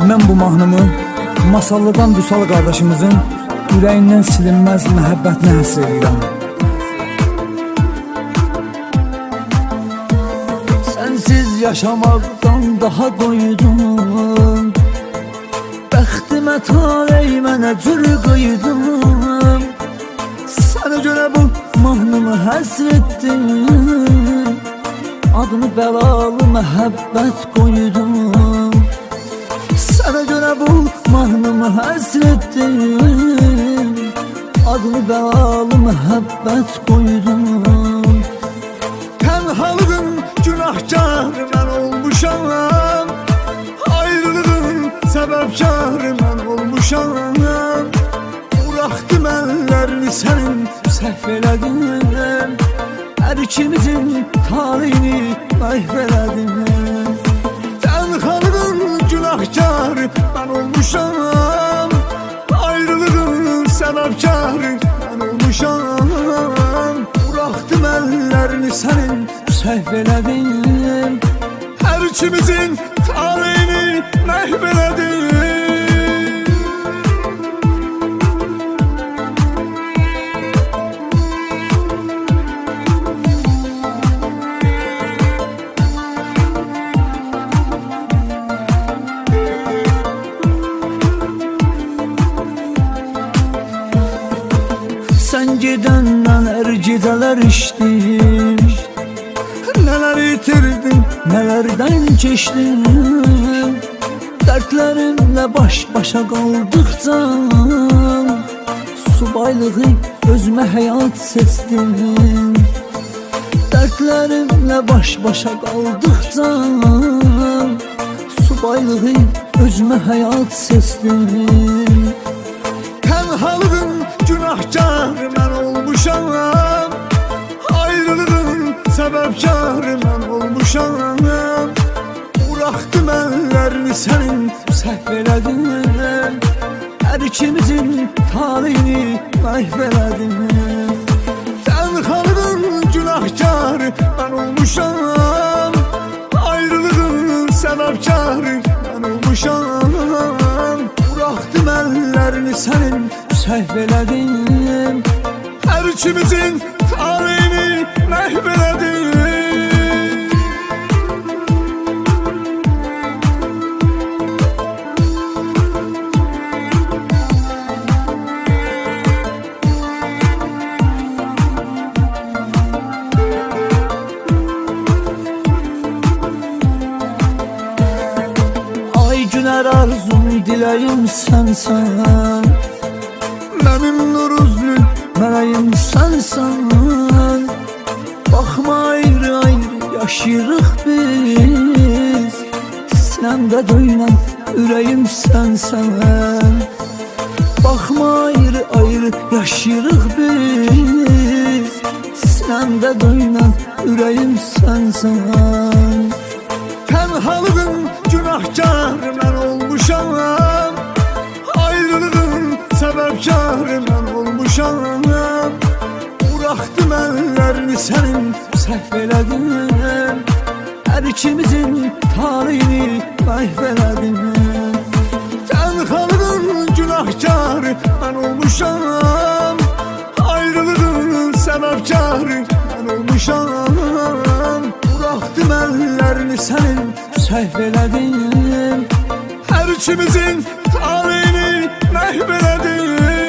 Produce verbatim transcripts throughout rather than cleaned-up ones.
Həmən bu mahnımı Masallıdan Vüsal qardaşımızın ürəyindən silinməz məhəbbətinə həsr edirəm. Sənsiz yaşamaqdan daha doydum, bəxtimə taley mənə cür qıydum. Sənə görə bu mahnımı həsr etdim, adını bəlalı məhəbbət qoydum. Sənə görə bu mahnımı həsr etdim, adını bəlalı məhəbbət qoydum. Tənhalığın günahkarı mən olmuşam, ayrılığın səbəbkarı mən olmuşam. Buraxdım əllərini sənin səhv elədim, hər ikimizin talihini məhv elədim. Tənhalığın günahkarı mən olmuşam, ayrılığın səbəbkarı mən olmuşam. Buraxdım əllərini sənin səhv elədim, hər ikimizin talihini məhv elədim. Sən gedəndən hər gecələr içdim, nələr itirdim, nələrdən keçdim. Dərdlərimlə baş-başa qaldıqca subaylığı özümə həyat seçdim. Dərdlərimlə baş-başa qaldıqca subaylığı özümə həyat seçdim. Tənhalığın günahkarı mən olmuşam, ayrılığın səbəbkarı mən olmuşam. Buraxdım əllərini sənin səhv elədim, hər ikimizin talihini məhv elədim. Tənhalığın günahkarı mən olmuşam, ayrılığın səbəbkarı mən olmuşam. Buraxdım əllərini sənin səhv elədim, hər ikimizin talihini məhv elədim. Ay günər arzum diləyim sənsən, mənim nur üzlü mələyim sənsən. Baxma ayrı-ayrı yaşayırıq biz, sinəmdə döynən ürəyim sənsən. Baxma ayrı-ayrı yaşayırıq biz, sinəmdə döynən ürəyim sənsən. Tənhalığın günahkarı mən olmuşam, ayrılığın səbəbkarı mən olmuşam. Buraxdım əllərini sənin səhv elədim, hər ikimizin talihini məhv elədim. Tənhalığın günahkarı mən olmuşam, ayrılığın səbəbkarı mən olmuşam. Buraxdım əllərini sənin səhv elədim, hər ikimizin talihini məhv elədim.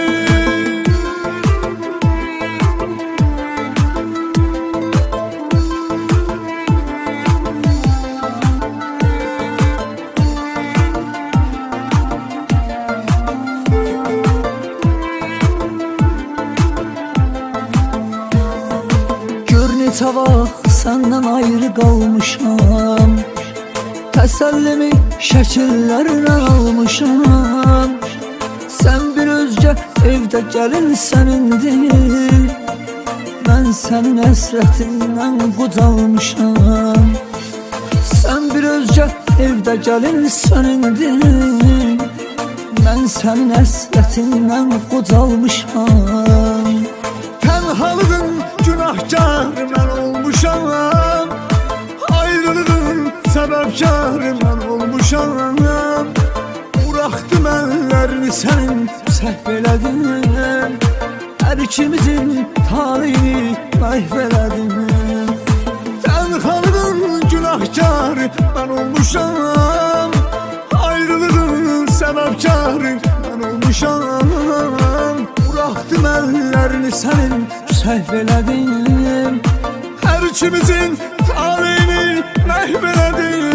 Gör neçə vaxt səndən ayrı qalmışam, təsəllimi şəkillərlə almışam. Sən bir özgə evdə gəlin sənindir, mən sənin əsrətindən qocalmışam. Sən bir özgə evdə gəlin sənindir, mən sənin əsrətindən qocalmışam. Tənhalığın günahkarı mən olmuşam, ayrılığın səbəbkarı mən olmuşam. sənin səhv elədin. Hər ikimizin talihini məhv elədin. Tənhalığın günahkarı mən olmuşam, ayrılığın səbəbkarı mən olmuşam. Buraxdım əllərini sənin səhv elədin. Hər ikimizin talihini məhv elədin.